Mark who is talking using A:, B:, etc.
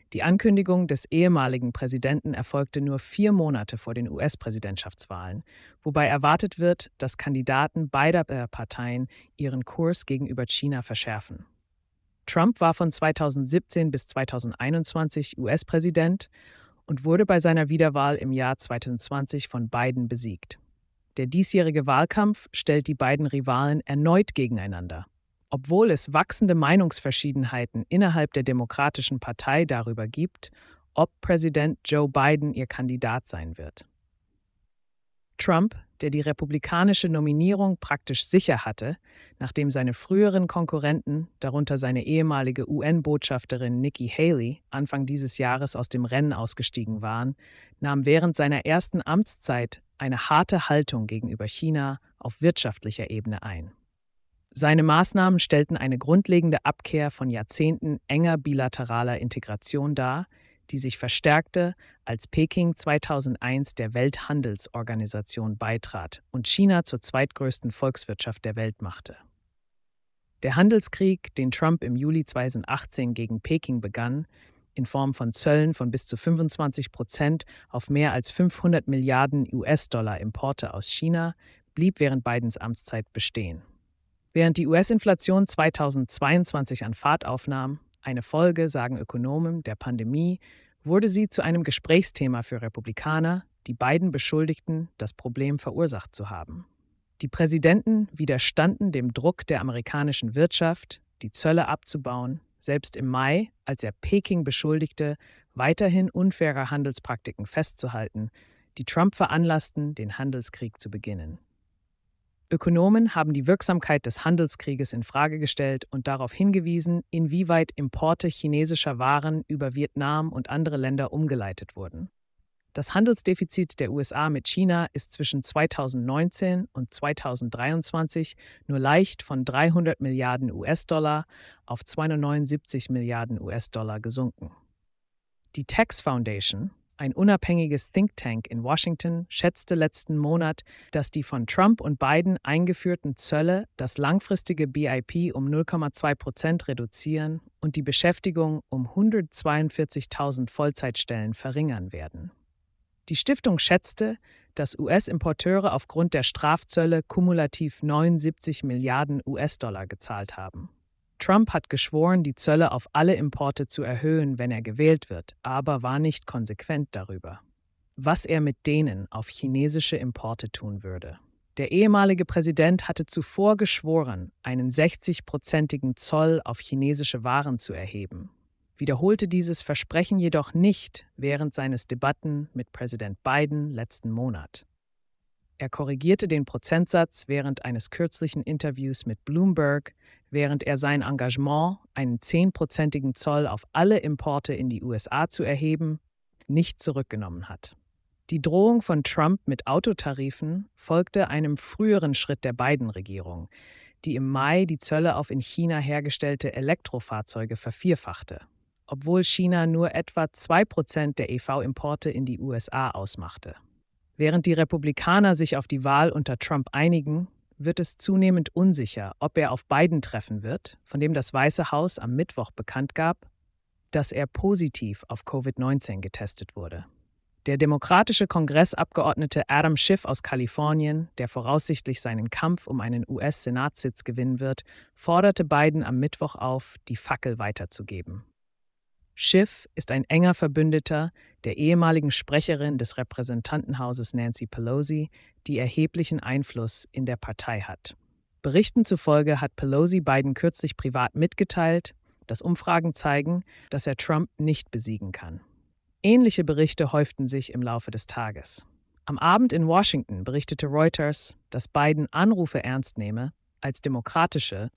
A: Die Ankündigung des ehemaligen Präsidenten erfolgte nur 4 Monate vor den US-Präsidentschaftswahlen, wobei erwartet wird, dass Kandidaten beider Parteien ihren Kurs gegenüber China verschärfen. Trump war von 2017 bis 2021 US-Präsident und wurde bei seiner Wiederwahl im Jahr 2020 von Biden besiegt. Der diesjährige Wahlkampf stellt die beiden Rivalen erneut gegeneinander. Obwohl es wachsende Meinungsverschiedenheiten innerhalb der Demokratischen Partei darüber gibt, ob Präsident Joe Biden ihr Kandidat sein wird. Trump, der die republikanische Nominierung praktisch sicher hatte, nachdem seine früheren Konkurrenten, darunter seine ehemalige UN-Botschafterin Nikki Haley, Anfang dieses Jahres aus dem Rennen ausgestiegen waren, nahm während seiner ersten Amtszeit eine harte Haltung gegenüber China auf wirtschaftlicher Ebene ein. Seine Maßnahmen stellten eine grundlegende Abkehr von Jahrzehnten enger bilateraler Integration dar, die sich verstärkte, als Peking 2001 der Welthandelsorganisation beitrat und China zur zweitgrößten Volkswirtschaft der Welt machte. Der Handelskrieg, den Trump im Juli 2018 gegen Peking begann, in Form von Zöllen von bis zu 25% auf mehr als 500 Milliarden US-Dollar Importe aus China, blieb während Bidens Amtszeit bestehen. Während die US-Inflation 2022 an Fahrt aufnahm, eine Folge, sagen Ökonomen, der Pandemie, wurde sie zu einem Gesprächsthema für Republikaner, die Biden beschuldigten, das Problem verursacht zu haben. Die Präsidenten widerstanden dem Druck der amerikanischen Wirtschaft, die Zölle abzubauen, selbst im Mai, als er Peking beschuldigte, weiterhin unfaire Handelspraktiken festzuhalten, die Trump veranlassten, den Handelskrieg zu beginnen. Ökonomen haben die Wirksamkeit des Handelskrieges infrage gestellt und darauf hingewiesen, inwieweit Importe chinesischer Waren über Vietnam und andere Länder umgeleitet wurden. Das Handelsdefizit der USA mit China ist zwischen 2019 und 2023 nur leicht von 300 Milliarden US-Dollar auf 279 Milliarden US-Dollar gesunken. Die Tax Foundation, ein unabhängiges Think Tank in Washington, schätzte letzten Monat, dass die von Trump und Biden eingeführten Zölle das langfristige BIP um 0,2% reduzieren und die Beschäftigung um 142.000 Vollzeitstellen verringern werden. Die Stiftung schätzte, dass US-Importeure aufgrund der Strafzölle kumulativ 79 Milliarden US-Dollar gezahlt haben. Trump hat geschworen, die Zölle auf alle Importe zu erhöhen, wenn er gewählt wird, aber war nicht konsequent darüber, was er mit denen auf chinesische Importe tun würde. Der ehemalige Präsident hatte zuvor geschworen, einen 60-prozentigen Zoll auf chinesische Waren zu erheben, wiederholte dieses Versprechen jedoch nicht während seines Debatten mit Präsident Biden letzten Monat. Er korrigierte den Prozentsatz während eines kürzlichen Interviews mit Bloomberg, während er sein Engagement, einen 10-prozentigen Zoll auf alle Importe in die USA zu erheben, nicht zurückgenommen hat. Die Drohung von Trump mit Autotarifen folgte einem früheren Schritt der Biden-Regierung, die im Mai die Zölle auf in China hergestellte Elektrofahrzeuge vervierfachte, obwohl China nur etwa 2% der EV-Importe in die USA ausmachte. Während die Republikaner sich auf die Wahl unter Trump einigen, wird es zunehmend unsicher, ob er auf Biden treffen wird, von dem das Weiße Haus am Mittwoch bekannt gab, dass er positiv auf Covid-19 getestet wurde. Der demokratische Kongressabgeordnete Adam Schiff aus Kalifornien, der voraussichtlich seinen Kampf um einen US-Senatssitz gewinnen wird, forderte Biden am Mittwoch auf, die Fackel weiterzugeben. Schiff ist ein enger Verbündeter der ehemaligen Sprecherin des Repräsentantenhauses Nancy Pelosi, die erheblichen Einfluss in der Partei hat. Berichten zufolge hat Pelosi Biden kürzlich privat mitgeteilt, dass Umfragen zeigen, dass er Trump nicht besiegen kann. Ähnliche Berichte häuften sich im Laufe des Tages. Am Abend in Washington berichtete Reuters, dass Biden Anrufe ernst nehme, als demokratische